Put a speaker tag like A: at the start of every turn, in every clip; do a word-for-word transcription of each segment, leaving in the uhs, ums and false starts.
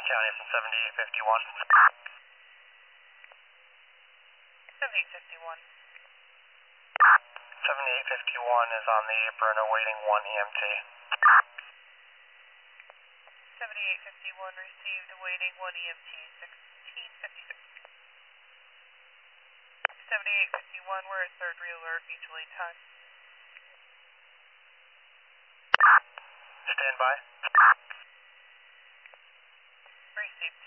A: County from seventy-eight fifty-one.
B: seventy-eight fifty-one.
A: seventy-eight fifty-one is on the apron awaiting one E M T.
B: seventy-eight fifty-one received awaiting one E M T, sixteen fifty-six. seventy-eight fifty-one, we're at third realert, mutual aid time.
A: Stand by.
B: Received.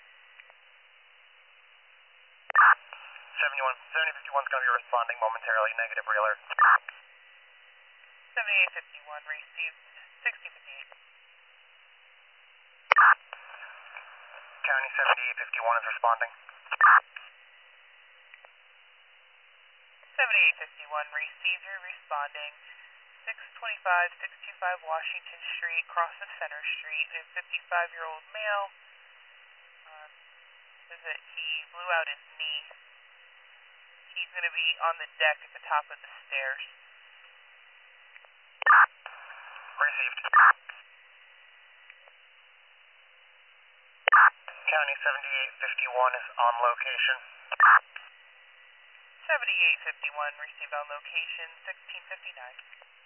A: seventy-one, seventy fifty-one is going to be responding momentarily, negative realert.
B: seventy-eight fifty-one received, sixty fifty-eight.
A: County seventy-eight fifty-one is responding.
B: seventy-eight fifty-one received, you're responding. six twenty-five, six twenty-five Washington Street, cross of Center Street, a fifty-five-year-old male. Um, is it, he blew out his knee. He's going to be on the deck at the top of the stairs.
A: Received. County seventy-eight fifty-one is on location.
B: seventy-eight fifty-one received on location, sixteen fifty-nine.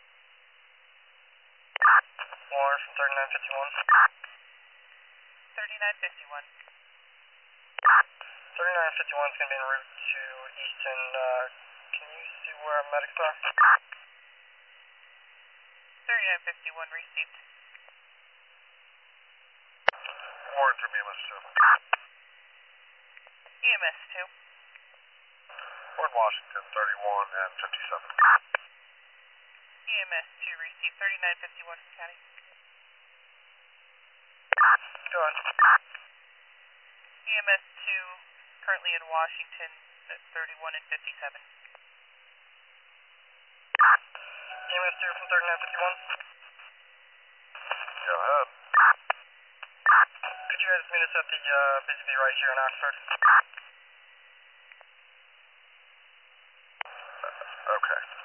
A: Lawrence from thirty-nine fifty-one.
B: thirty-nine fifty-one.
A: thirty-nine fifty-one is going to be en route to Easton. Uh, can you see where our medics are?
B: thirty-nine fifty-one received.
A: Warren from E M S two.
B: E M S two.
A: Ward Washington, thirty-one and fifty-seven.
B: E M S two received, thirty-nine fifty-one from County.
A: Go ahead.
B: E M S two currently in Washington at thirty-one and fifty-seven.
A: E M S two from thirty-nine fifty-one. Go ahead. Could you guys meet us at the uh, Busy Bee right here in Oxford? Uh, okay.